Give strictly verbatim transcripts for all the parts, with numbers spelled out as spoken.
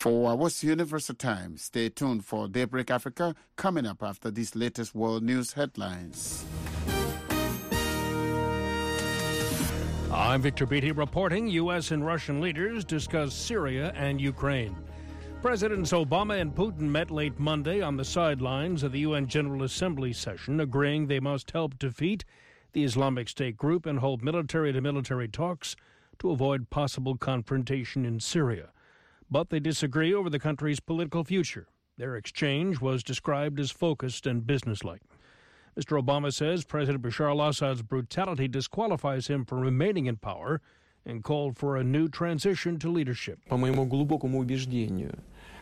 For our Universal Time, stay tuned for Daybreak Africa coming up after these latest world news headlines. I'm Victor Beatty reporting. U S and Russian leaders discuss Syria and Ukraine. Presidents Obama and Putin met late Monday on the sidelines of the U N General Assembly session, agreeing they must help defeat the Islamic State group and hold military-to-military talks to avoid possible confrontation in Syria. But they disagree over the country's political future. Their exchange was described as focused and businesslike. Mister Obama says President Bashar al-Assad's brutality disqualifies him from remaining in power and called for a new transition to leadership. По-моему глубокому убеждению.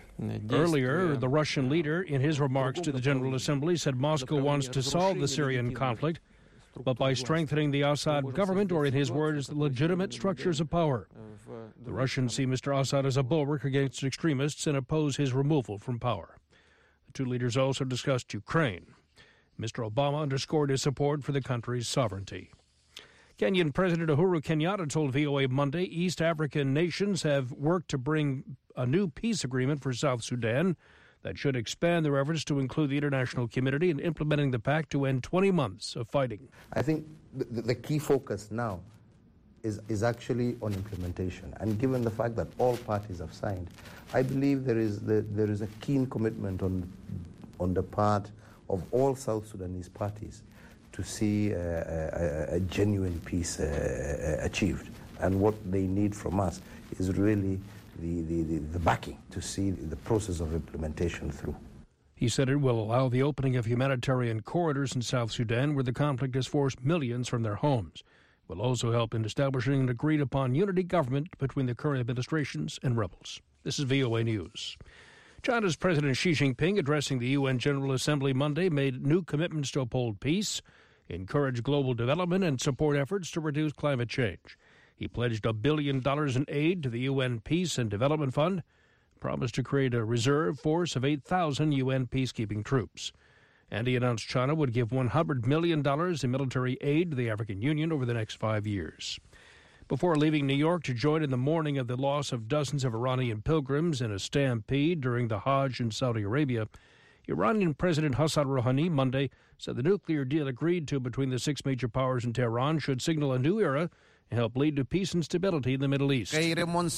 Earlier, the Russian leader, in his remarks to the General Assembly, said Moscow wants to solve the Syrian conflict, but by strengthening the Assad government, or in his words, the legitimate structures of power. The Russians see Mister Assad as a bulwark against extremists and oppose his removal from power. The two leaders also discussed Ukraine. Mister Obama underscored his support for the country's sovereignty. Kenyan President Uhuru Kenyatta told V O A Monday East African nations have worked to bring a new peace agreement for South Sudan that should expand their efforts to include the international community in implementing the pact to end twenty months of fighting. I think the, the key focus now is, is actually on implementation. And given the fact that all parties have signed, I believe there is, the, there is a keen commitment on, on the part of all South Sudanese parties to see a, a, a genuine peace uh, achieved. And what they need from us is really the, the, the, the backing to see the process of implementation through. He said it will allow the opening of humanitarian corridors in South Sudan, where the conflict has forced millions from their homes. It will also help in establishing an agreed-upon unity government between the current administrations and rebels. This is V O A News. China's President Xi Jinping, addressing the U N General Assembly Monday, made new commitments to uphold peace, encourage global development, and support efforts to reduce climate change. He pledged a billion dollars in aid to the U N Peace and Development Fund, promised to create a reserve force of eight thousand U N peacekeeping troops. And he announced China would give one hundred million dollars in military aid to the African Union over the next five years. Before leaving New York to join in the mourning of the loss of dozens of Iranian pilgrims in a stampede during the Hajj in Saudi Arabia, Iranian President Hassan Rouhani Monday said the nuclear deal agreed to between the six major powers in Tehran should signal a new era and help lead to peace and stability in the Middle East. During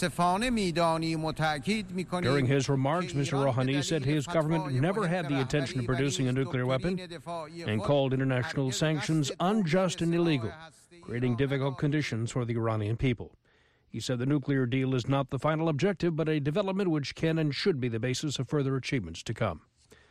his remarks, Mister Rouhani said his government never had the intention of producing a nuclear weapon and called international sanctions unjust and illegal, creating difficult conditions for the Iranian people. He said the nuclear deal is not the final objective, but a development which can and should be the basis of further achievements to come.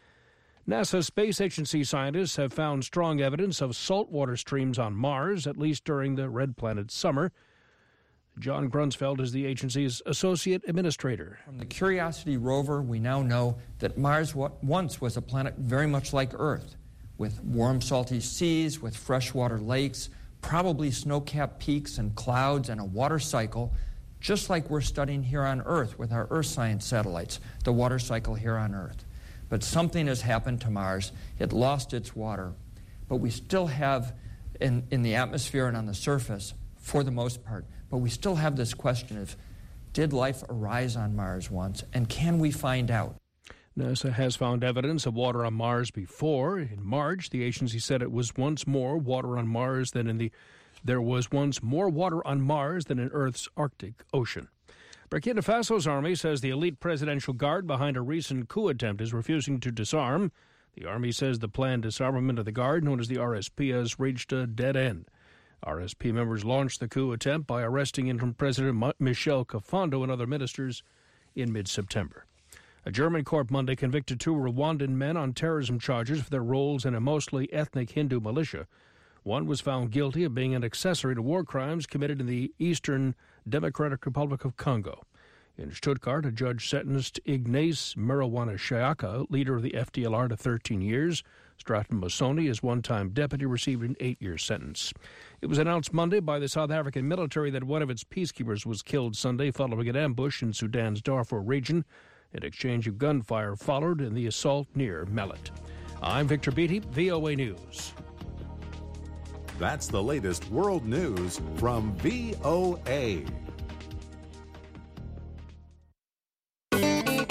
NASA Space Agency scientists have found strong evidence of saltwater streams on Mars, at least during the red planet's summer. John Grunsfeld is the agency's associate administrator. From the Curiosity rover, we now know that Mars once was a planet very much like Earth, with warm, salty seas, with freshwater lakes, probably snow-capped peaks and clouds, and a water cycle, just like we're studying here on Earth with our Earth science satellites, the water cycle here on Earth. But something has happened to Mars. It lost its water. But we still have, in, in the atmosphere and on the surface, for the most part, but we still have this question of, did life arise on Mars once, and can we find out? NASA has found evidence of water on Mars before. In March, the agency said it was once more water on Mars than in the there was once more water on Mars than in Earth's Arctic Ocean. Burkina Faso's army says the elite presidential guard behind a recent coup attempt is refusing to disarm. The army says the planned disarmament of the guard, known as the R S P, has reached a dead end. R S P members launched the coup attempt by arresting interim President Michel Kafando and other ministers in mid-September. A German court Monday convicted two Rwandan men on terrorism charges for their roles in a mostly ethnic Hindu militia. One was found guilty of being an accessory to war crimes committed in the Eastern Democratic Republic of Congo. In Stuttgart, a judge sentenced Ignace Marijuana-Shayaka, leader of the F D L R, to thirteen years. Stratton Masoni, his one-time deputy, received an eight-year sentence. It was announced Monday by the South African military that one of its peacekeepers was killed Sunday following an ambush in Sudan's Darfur region. An exchange of gunfire followed in the assault near Mellet. I'm Victor Beatty, V O A News. That's the latest world news from V O A.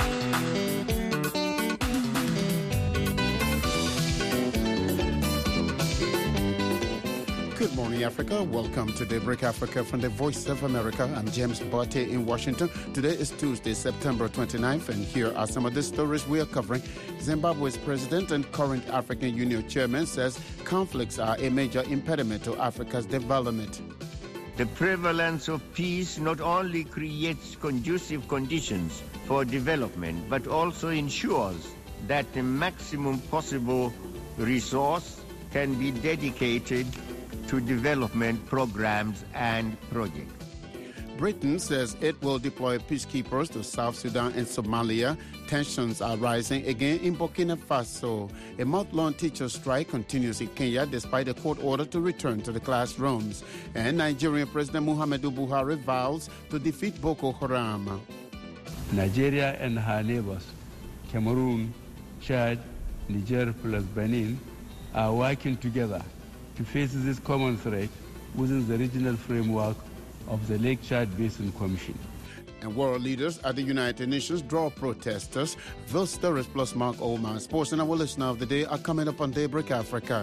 Africa. Welcome to Daybreak Africa from the Voice of America. I'm James Botte in Washington. Today is Tuesday, September twenty-ninth, and here are some of the stories we are covering. Zimbabwe's president and current African Union chairman says conflicts are a major impediment to Africa's development. The prevalence of peace not only creates conducive conditions for development, but also ensures that the maximum possible resource can be dedicated to development programs and projects. Britain says it will deploy peacekeepers to South Sudan and Somalia. Tensions are rising again in Burkina Faso. A month-long teacher strike continues in Kenya despite a court order to return to the classrooms. And Nigerian President Muhammadu Buhari vows to defeat Boko Haram. Nigeria and her neighbors, Cameroon, Chad, Niger plus Benin, are working together to face this common threat within the regional framework of the Lake Chad Basin Commission. And world leaders at the United Nations draw protesters. Those stories plus Mark Oldman. Sports and our listener of the day are coming up on Daybreak Africa.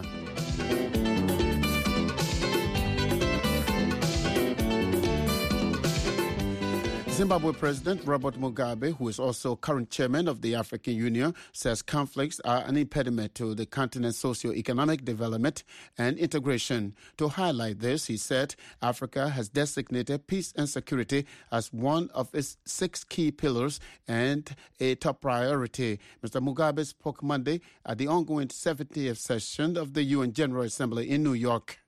Zimbabwe President Robert Mugabe, who is also current chairman of the African Union, says conflicts are an impediment to the continent's socio-economic development and integration. To highlight this, he said Africa has designated peace and security as one of its six key pillars and a top priority. Mister Mugabe spoke Monday at the ongoing seventieth session of the U N General Assembly in New York.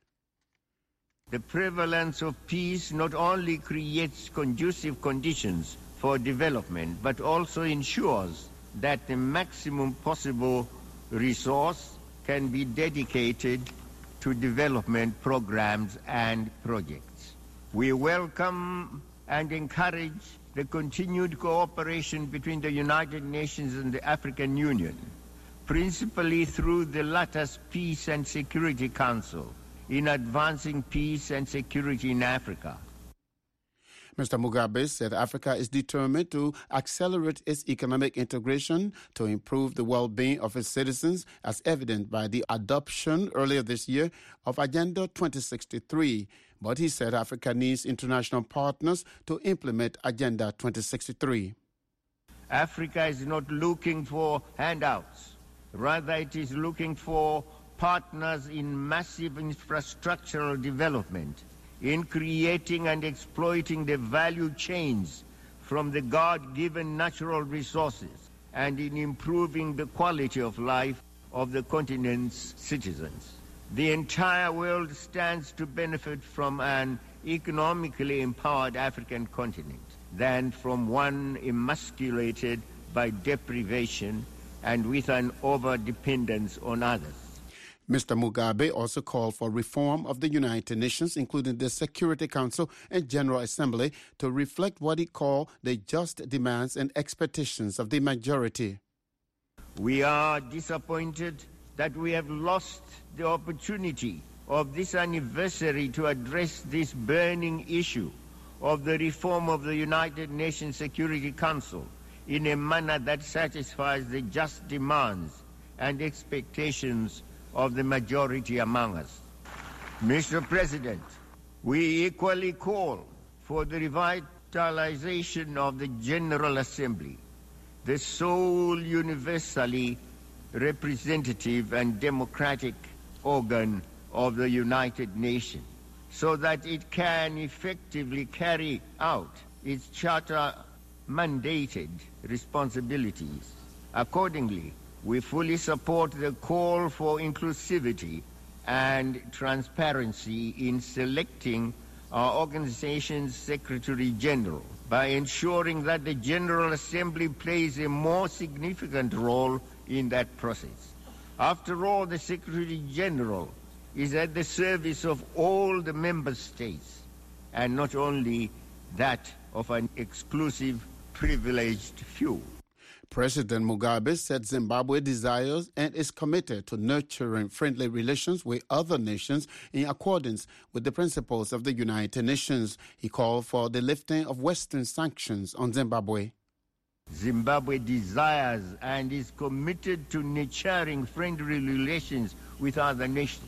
The prevalence of peace not only creates conducive conditions for development, but also ensures that the maximum possible resource can be dedicated to development programs and projects. We welcome and encourage the continued cooperation between the United Nations and the African Union, principally through the latter's Peace and Security Council, in advancing peace and security in Africa. Mister Mugabe said Africa is determined to accelerate its economic integration to improve the well-being of its citizens, as evident by the adoption earlier this year of Agenda twenty sixty-three. But he said Africa needs international partners to implement Agenda twenty sixty-three. Africa is not looking for handouts. Rather, it is looking for partners in massive infrastructural development, in creating and exploiting the value chains from the God-given natural resources, and in improving the quality of life of the continent's citizens. The entire world stands to benefit from an economically empowered African continent than from one emasculated by deprivation and with an over-dependence on others. Mister Mugabe also called for reform of the United Nations, including the Security Council and General Assembly, to reflect what he called the just demands and expectations of the majority. We are disappointed that we have lost the opportunity of this anniversary to address this burning issue of the reform of the United Nations Security Council in a manner that satisfies the just demands and expectations of the majority among us. Mister President, we equally call for the revitalization of the General Assembly, the sole universally representative and democratic organ of the United Nations, so that it can effectively carry out its charter-mandated responsibilities. Accordingly, we fully support the call for inclusivity and transparency in selecting our organization's Secretary General by ensuring that the General Assembly plays a more significant role in that process. After all, the Secretary General is at the service of all the member states and not only that of an exclusive, privileged few. President Mugabe said Zimbabwe desires and is committed to nurturing friendly relations with other nations in accordance with the principles of the United Nations. He called for the lifting of Western sanctions on Zimbabwe. Zimbabwe desires and is committed to nurturing friendly relations with other nations.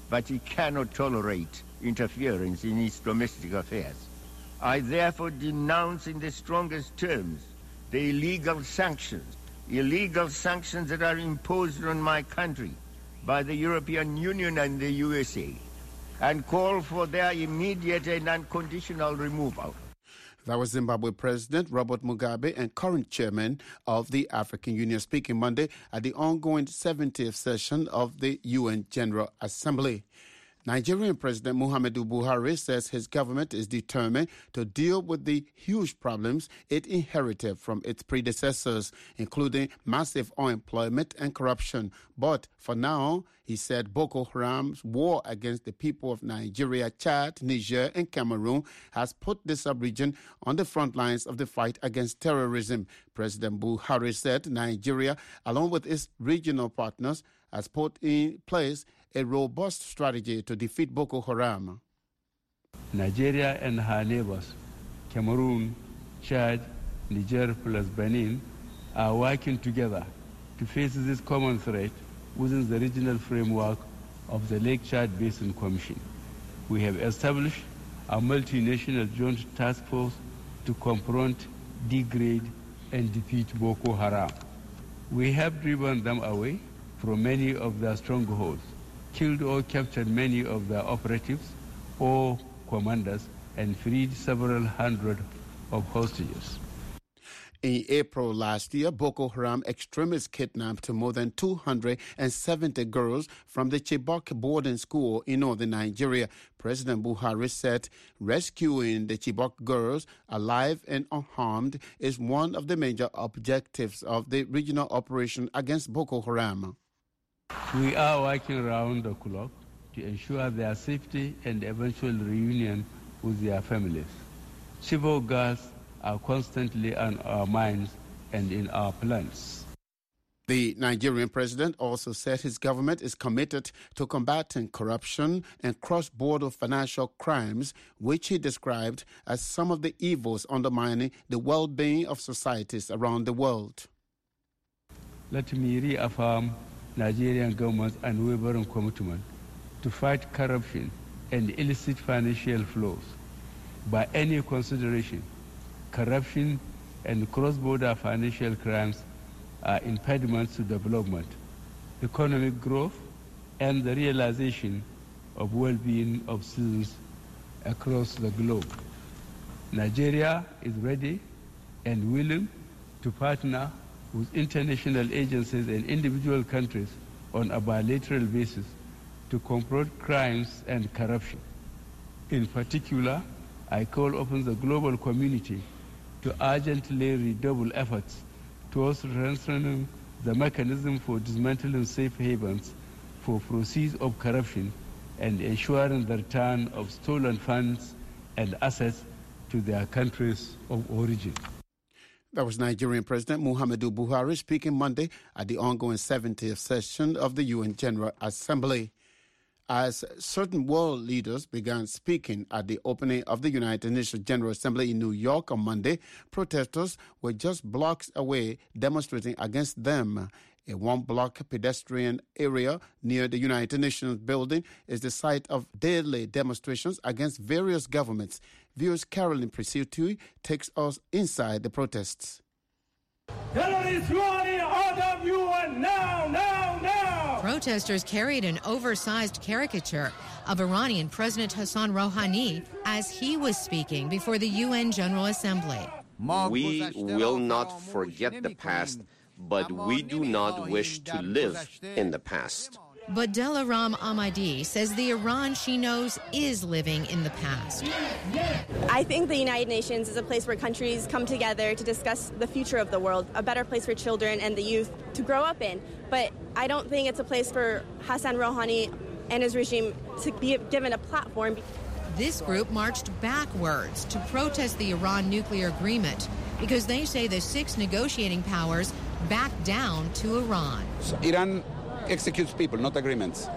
but he cannot tolerate interference in its domestic affairs. I therefore denounce in the strongest terms the illegal sanctions, illegal sanctions that are imposed on my country by the European Union and the U S A, and call for their immediate and unconditional removal. That was Zimbabwe President Robert Mugabe and current chairman of the African Union, speaking Monday at the ongoing seventieth session of the U N General Assembly. Nigerian President Muhammadu Buhari says his government is determined to deal with the huge problems it inherited from its predecessors, including massive unemployment and corruption. But for now, he said Boko Haram's war against the people of Nigeria, Chad, Niger, and Cameroon has put the sub-region on the front lines of the fight against terrorism. President Buhari said Nigeria, along with its regional partners, has put in place a robust strategy to defeat Boko Haram. Nigeria and her neighbors, Cameroon, Chad, Niger plus Benin, are working together to face this common threat within the regional framework of the Lake Chad Basin Commission. We have established a multinational joint task force to confront, degrade, and defeat Boko Haram. We have driven them away from many of their strongholds, killed or captured many of their operatives or commanders, and freed several hundred of hostages. In April last year, Boko Haram extremists kidnapped more than two hundred seventy girls from the Chibok boarding school in northern Nigeria. President Buhari said rescuing the Chibok girls alive and unharmed is one of the major objectives of the regional operation against Boko Haram. We are working around the clock to ensure their safety and eventual reunion with their families. Chibok girls are constantly on our minds and in our plans. The Nigerian president also said his government is committed to combating corruption and cross-border financial crimes, which he described as some of the evils undermining the well-being of societies around the world. Let me reaffirm Nigerian government's unwavering commitment to fight corruption and illicit financial flows. By any consideration, corruption and cross-border financial crimes are impediments to development, economic growth, and the realization of well-being of citizens across the globe. Nigeria is ready and willing to partner with international agencies and individual countries on a bilateral basis to confront crimes and corruption. In particular, I call upon the global community to urgently redouble efforts towards strengthening the mechanism for dismantling safe havens for proceeds of corruption and ensuring the return of stolen funds and assets to their countries of origin. That was Nigerian President Muhammadu Buhari speaking Monday at the ongoing seventieth session of the U N General Assembly. As certain world leaders began speaking at the opening of the United Nations General Assembly in New York on Monday, protesters were just blocks away demonstrating against them. A one-block pedestrian area near the United Nations building is the site of daily demonstrations against various governments. Viewers Carolyn Presutui takes us inside the protests. Terrorists running out of U N now, now, now! Protesters carried an oversized caricature of Iranian President Hassan Rouhani as he was speaking before the U N General Assembly. We will not forget the past, but we do not wish to live in the past. But Delaram Ahmadi says the Iran she knows is living in the past. I think the United Nations is a place where countries come together to discuss the future of the world, a better place for children and the youth to grow up in. But I don't think it's a place for Hassan Rouhani and his regime to be given a platform. This group marched backwards to protest the Iran nuclear agreement because they say the six negotiating powers backed down to Iran. So Iran executes people, not agreements.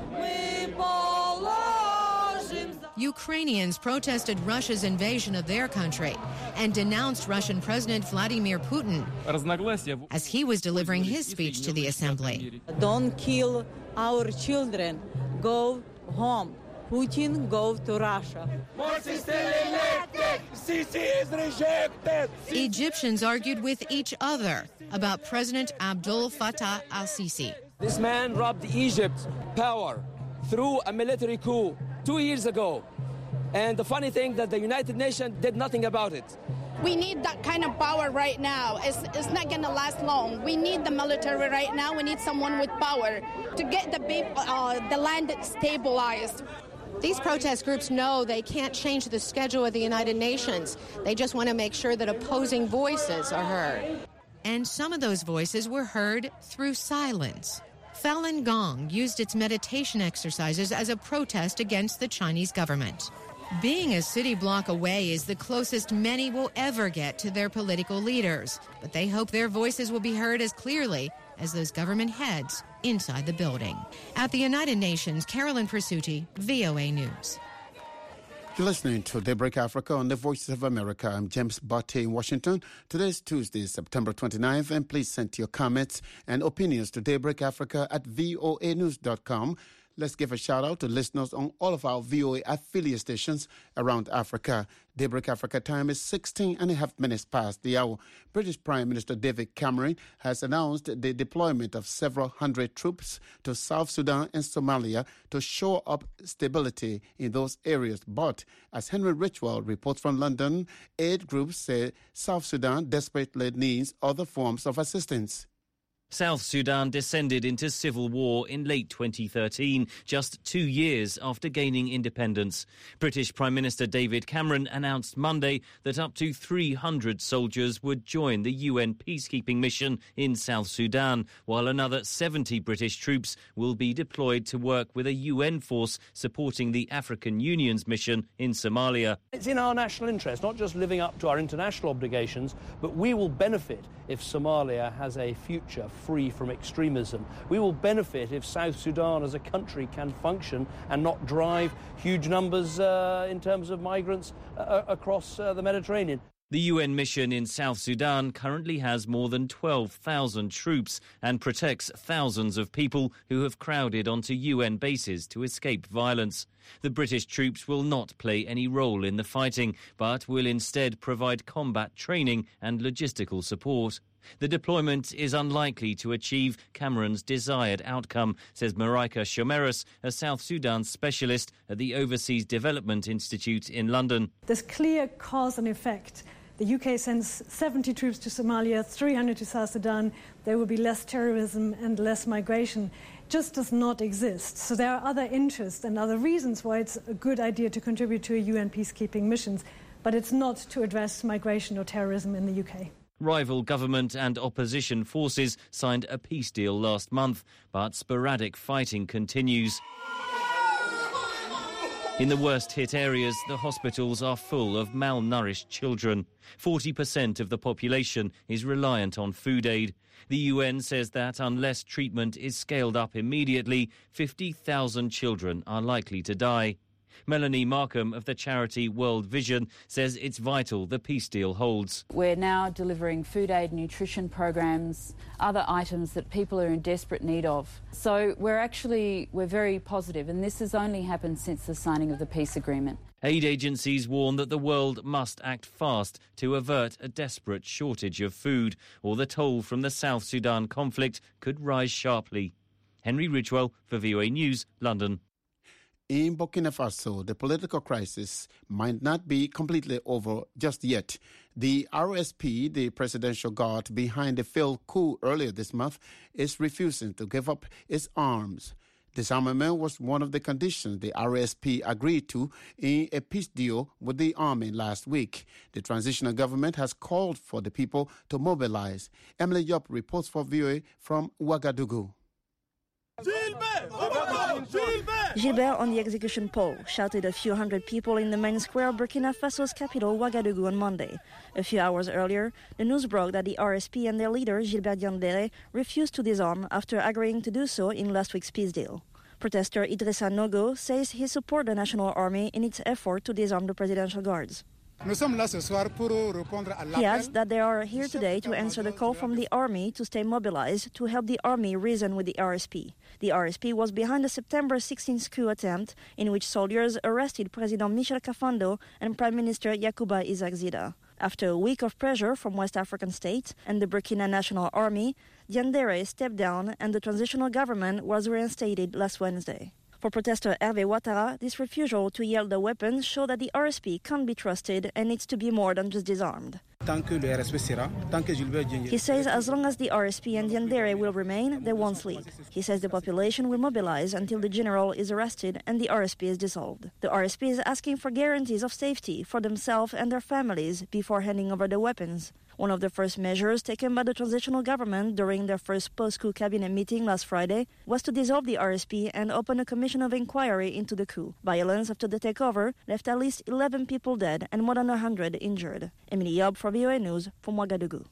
Ukrainians protested Russia's invasion of their country and denounced Russian President Vladimir Putin as he was delivering his speech to the assembly. Don't kill our children. Go home. Putin go to Russia. Morsi still elected. Sisi is rejected. Egyptians argued with each other about President Abdel Fattah al-Sisi. This man robbed Egypt's power through a military coup two years ago. And the funny thing that the United Nations did nothing about it. We need that kind of power right now. It's, it's not going to last long. We need the military right now. We need someone with power to get the, uh, the land stabilized. These protest groups know they can't change the schedule of the United Nations. They just want to make sure that opposing voices are heard. And some of those voices were heard through silence. Falun Gong used its meditation exercises as a protest against the Chinese government. Being a city block away is the closest many will ever get to their political leaders, but they hope their voices will be heard as clearly as those government heads inside the building. At the United Nations, Carolyn Persutti, V O A News. You're listening to Daybreak Africa on the Voices of America. I'm James Barté in Washington. Today is Tuesday, September twenty-ninth, and please send your comments and opinions to Daybreak Africa at voa news dot com. Let's give a shout out to listeners on all of our V O A affiliate stations around Africa. Daybreak Africa time is sixteen and a half minutes past the hour. British Prime Minister David Cameron has announced the deployment of several hundred troops to South Sudan and Somalia to shore up stability in those areas. But as Henry Richwell reports from London, aid groups say South Sudan desperately needs other forms of assistance. South Sudan descended into civil war in late twenty thirteen, just two years after gaining independence. British Prime Minister David Cameron announced Monday that up to three hundred soldiers would join the U N peacekeeping mission in South Sudan, while another seventy British troops will be deployed to work with a U N force supporting the African Union's mission in Somalia. It's in our national interest, not just living up to our international obligations, but we will benefit if Somalia has a future free from extremism. We will benefit if South Sudan as a country can function and not drive huge numbers uh, in terms of migrants uh, across uh, the Mediterranean. The U N mission in South Sudan currently has more than twelve thousand troops and protects thousands of people who have crowded onto U N bases to escape violence. The British troops will not play any role in the fighting, but will instead provide combat training and logistical support. The deployment is unlikely to achieve Cameron's desired outcome, says Marika Shomeris, a South Sudan specialist at the Overseas Development Institute in London. There's clear cause and effect. The U K sends seventy troops to Somalia, three hundred to South Sudan. There will be less terrorism and less migration. Just does not exist. So there are other interests and other reasons why it's a good idea to contribute to a U N peacekeeping missions, but it's not to address migration or terrorism in the U K. Rival government and opposition forces signed a peace deal last month, but sporadic fighting continues. In the worst-hit areas, the hospitals are full of malnourished children. forty percent of the population is reliant on food aid. The U N says that unless treatment is scaled up immediately, fifty thousand children are likely to die. Melanie Markham of the charity World Vision says it's vital the peace deal holds. We're now delivering food aid, nutrition programs, other items that people are in desperate need of. So we're actually, we're very positive, and this has only happened since the signing of the peace agreement. Aid agencies warn that the world must act fast to avert a desperate shortage of food, or the toll from the South Sudan conflict could rise sharply. Henry Ridgewell for V O A News, London. In Burkina Faso, the political crisis might not be completely over just yet. The R S P, the presidential guard behind the failed coup earlier this month, is refusing to give up its arms. Disarmament was one of the conditions the R S P agreed to in a peace deal with the army last week. The transitional government has called for the people to mobilize. Emily Yop reports for V O A from Ouagadougou. Gilbert on the execution pole shouted a few hundred people in the main square of Burkina Faso's capital, Ouagadougou, on Monday. A few hours earlier, the news broke that the R S P and their leader, Gilbert Diandéré, refused to disarm after agreeing to do so in last week's peace deal. Protester Idrissa Nogo says he supports the National Army in its effort to disarm the presidential guards. He adds that they are here today to answer the call from the army to stay mobilized to help the army reason with the R S P. The R S P was behind the September sixteenth coup attempt in which soldiers arrested President Michel Kafando and Prime Minister Yacouba Isaac Zida. After a week of pressure from West African states and the Burkina National Army, Diendéré stepped down and the transitional government was reinstated last Wednesday. For protester Hervé Ouattara, this refusal to yield the weapons show that the R S P can't be trusted and needs to be more than just disarmed. He says as long as the R S P and Diendéré will remain, they won't sleep. He says the population will mobilize until the general is arrested and the R S P is dissolved. The R S P is asking for guarantees of safety for themselves and their families before handing over the weapons. One of the first measures taken by the transitional government during their first post-coup cabinet meeting last Friday was to dissolve the R S P and open a commission of inquiry into the coup. Violence after the takeover left at least eleven people dead and more than one hundred injured. Emily Yob for V O A News from Ouagadougou.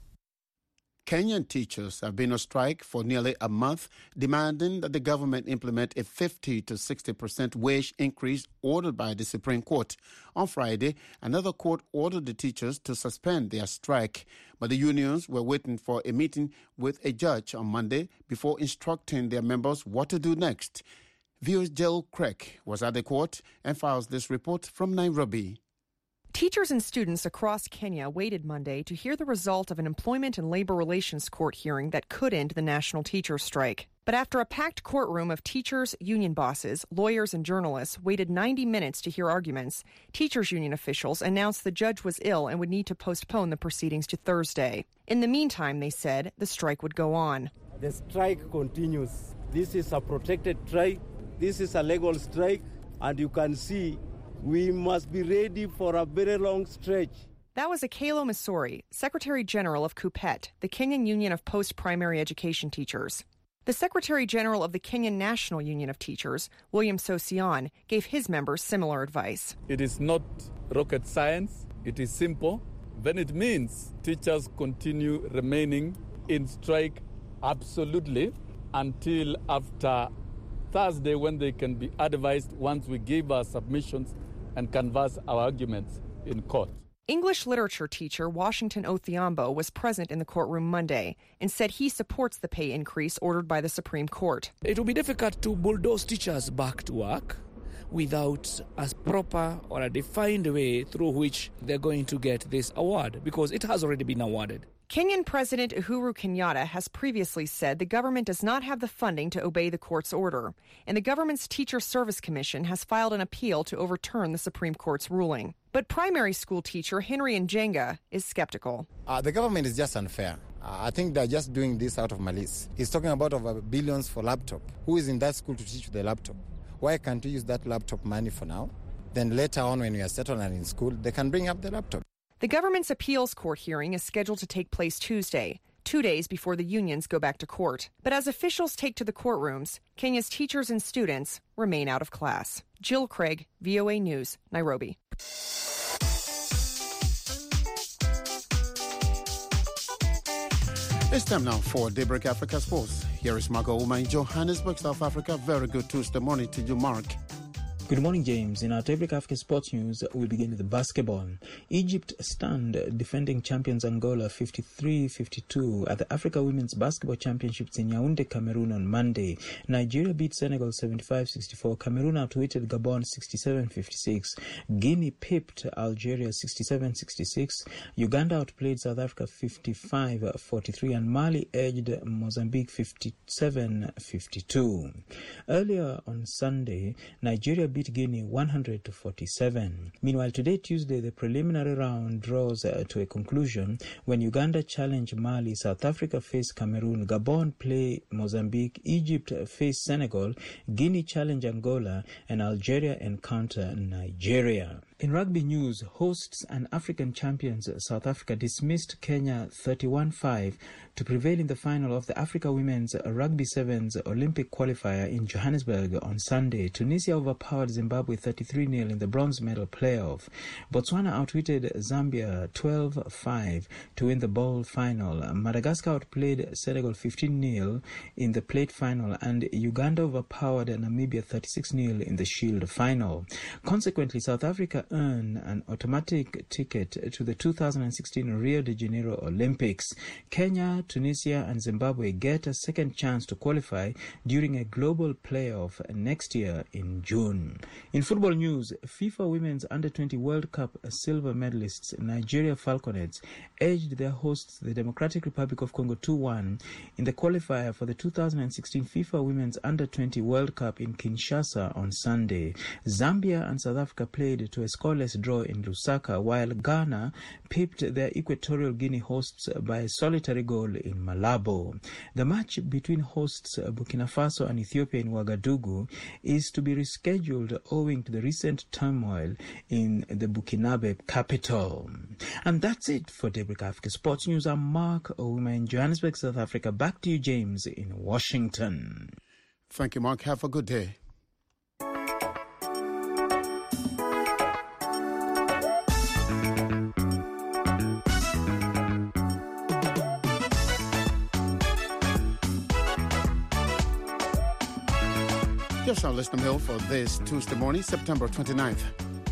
Kenyan teachers have been on strike for nearly a month, demanding that the government implement a fifty to sixty percent wage increase ordered by the Supreme Court. On Friday, another court ordered the teachers to suspend their strike, but the unions were waiting for a meeting with a judge on Monday before instructing their members what to do next. V O's Jill Craig was at the court and files this report from Nairobi. Teachers and students across Kenya waited Monday to hear the result of an Employment and Labor Relations Court hearing that could end the national teachers' strike. But after a packed courtroom of teachers, union bosses, lawyers, and journalists waited ninety minutes to hear arguments, teachers' union officials announced the judge was ill and would need to postpone the proceedings to Thursday. In the meantime, they said, the strike would go on. The strike continues. This is a protected strike. This is a legal strike. And you can see we must be ready for a very long stretch. That was Akelo Misori, Secretary General of KUPPET, the Kenyan Union of Post-Primary Education Teachers. The Secretary General of the Kenyan National Union of Teachers, William Sossion, gave his members similar advice. It is not rocket science. It is simple. Then it means teachers continue remaining in strike absolutely until after Thursday, when they can be advised once we give our submissions and canvass our arguments in court. English literature teacher Washington Othiambo was present in the courtroom Monday and said he supports the pay increase ordered by the Supreme Court. It will be difficult to bulldoze teachers back to work without a proper or a defined way through which they're going to get this award, because it has already been awarded. Kenyan President Uhuru Kenyatta has previously said the government does not have the funding to obey the court's order, and the government's Teacher Service Commission has filed an appeal to overturn the Supreme Court's ruling. But primary school teacher Henry Njenga is skeptical. Uh, the government is just unfair. Uh, I think they're just doing this out of malice. He's talking about over billions for laptop. Who is in that school to teach the laptop? Why can't you use that laptop money for now? Then later on, when we are settled and in school, they can bring up the laptop. The government's appeals court hearing is scheduled to take place Tuesday, two days before the unions go back to court. But as officials take to the courtrooms, Kenya's teachers and students remain out of class. Jill Craig, V O A News, Nairobi. It's time now for Daybreak Africa Sports. Here is Marco Uma in Johannesburg, South Africa. Very good Tuesday morning to you, Mark. Good morning, James. In our Daybreak Africa Sports News, we begin with basketball. Egypt stunned defending champions Angola fifty-three fifty-two at the Africa Women's Basketball Championships in Yaoundé, Cameroon on Monday. Nigeria beat Senegal seventy-five sixty-four. Cameroon outwitted Gabon sixty-seven fifty-six. Guinea pipped Algeria sixty-seven sixty-six. Uganda outplayed South Africa fifty-five forty-three. And Mali edged Mozambique fifty-seven fifty-two. Earlier on Sunday, Nigeria beat Guinea one hundred to forty-seven. Meanwhile, today, Tuesday, the preliminary round draws uh, to a conclusion when Uganda challenge Mali, South Africa face Cameroon, Gabon play Mozambique, Egypt face Senegal, Guinea challenge Angola, and Algeria encounter Nigeria. In rugby news, hosts and African champions South Africa dismissed Kenya thirty-one five to prevail in the final of the Africa Women's Rugby Sevens Olympic qualifier in Johannesburg on Sunday. Tunisia overpowered Zimbabwe thirty-three nil in the bronze medal playoff. Botswana outwitted Zambia twelve five to win the bowl final. Madagascar outplayed Senegal fifteen nil in the plate final, and Uganda overpowered Namibia thirty-six nil in the Shield final. Consequently, South Africa earn an automatic ticket to the two thousand sixteen Rio de Janeiro Olympics. Kenya, Tunisia and Zimbabwe get a second chance to qualify during a global playoff next year in June. In football news, FIFA Women's Under twenty World Cup silver medalists Nigeria Falconets edged their hosts, the Democratic Republic of Congo, two one in the qualifier for the two thousand sixteen FIFA Women's Under twenty World Cup in Kinshasa on Sunday. Zambia and South Africa played to a scoreless draw in Lusaka, while Ghana pipped their Equatorial Guinea hosts by a solitary goal in Malabo. The match between hosts Burkina Faso and Ethiopia in Ouagadougou is to be rescheduled owing to the recent turmoil in the Burkinabe capital. And that's it for Daybreak Africa Sports News. I'm Mark Ouma in Johannesburg, South Africa. Back to you, James, in Washington. Thank you, Mark. Have a good day. Here's our listener mail for this Tuesday morning, September twenty-ninth.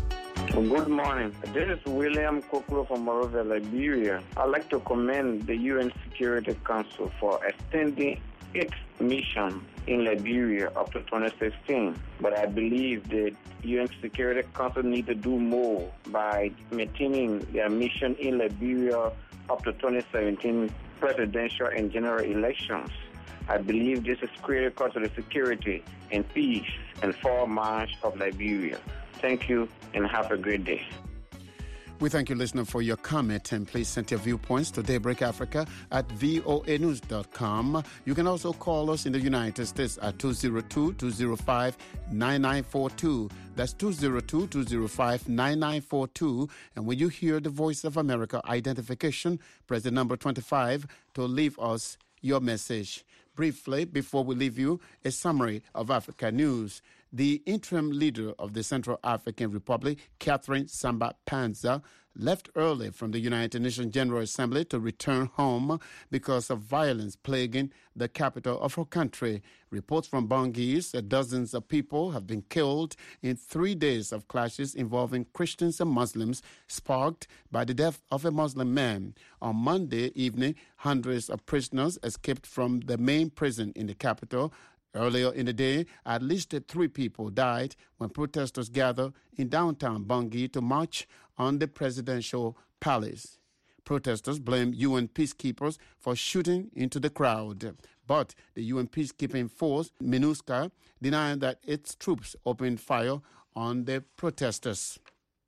Good morning. This is William Kokuro from Monrovia, Liberia. I'd like to commend the U N Security Council for extending its mission in Liberia up to twenty sixteen. But I believe the U N Security Council needs to do more by maintaining their mission in Liberia up to twenty seventeen presidential and general elections. I believe this is critical to the security and peace and forward march of Liberia. Thank you and have a great day. We thank you, listener, for your comment, and please send your viewpoints to Daybreak Africa at voa news dot com. You can also call us in the United States at two oh two, two oh five, nine nine four two. That's two oh two, two oh five, nine nine four two. And when you hear the Voice of America identification, press the number twenty-five to leave us your message. Briefly, before we leave you, a summary of Africa news. The interim leader of the Central African Republic, Catherine Samba-Panza, left early from the United Nations General Assembly to return home because of violence plaguing the capital of her country. Reports from Bangui that dozens of people have been killed in three days of clashes involving Christians and Muslims, sparked by the death of a Muslim man. On Monday evening, hundreds of prisoners escaped from the main prison in the capital. Earlier in the day, at least three people died when protesters gathered in downtown Bangui to march on the presidential palace. Protesters blame U N peacekeepers for shooting into the crowd. But the U N peacekeeping force, MINUSCA, denied that its troops opened fire on the protesters.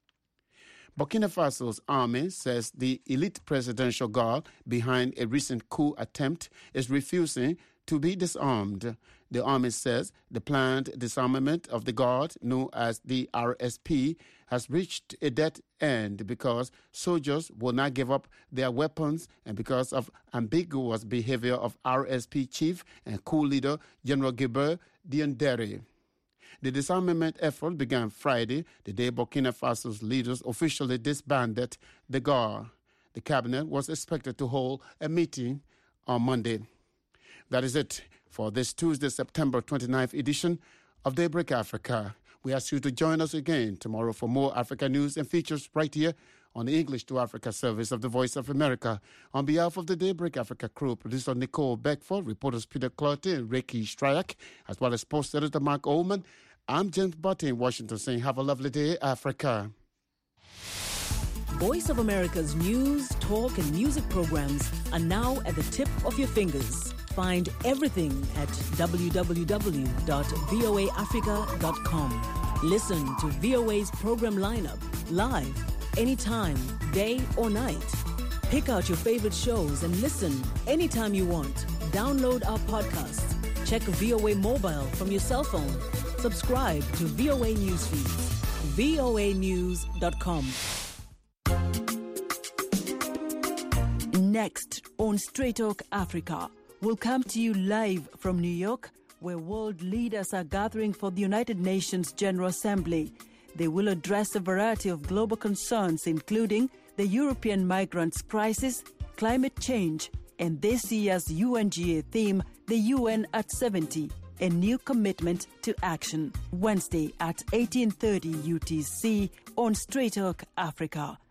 Burkina Faso's army says the elite presidential guard behind a recent coup attempt is refusing to be disarmed. The army says the planned disarmament of the guard, known as the R S P, has reached a dead end because soldiers will not give up their weapons and because of ambiguous behavior of R S P chief and coup leader General Guibert Diendéré. The disarmament effort began Friday, the day Burkina Faso's leaders officially disbanded the guard. The cabinet was expected to hold a meeting on Monday. That is it for this Tuesday, September twenty-ninth edition of Daybreak Africa. We ask you to join us again tomorrow for more Africa news and features right here on the English to Africa service of the Voice of America. On behalf of the Daybreak Africa crew, producer Nicole Beckford, reporters Peter Clotte and Ricky Stryak, as well as post editor Mark Ullman, I'm James Butte in Washington saying have a lovely day, Africa. Voice of America's news, talk, and music programs are now at the tip of your fingers. Find everything at w w w dot voa africa dot com. Listen to V O A's program lineup live, anytime, day or night. Pick out your favorite shows and listen anytime you want. Download our podcasts. Check V O A mobile from your cell phone. Subscribe to V O A News Feeds. voa news dot com. Next on Straight Talk Africa, we'll come to you live from New York, where world leaders are gathering for the United Nations General Assembly. They will address a variety of global concerns, including the European migrants crisis, climate change, and this year's U N G A theme, the U N at seventy. a new commitment to action. Wednesday at eighteen thirty U T C on Straight Talk Africa.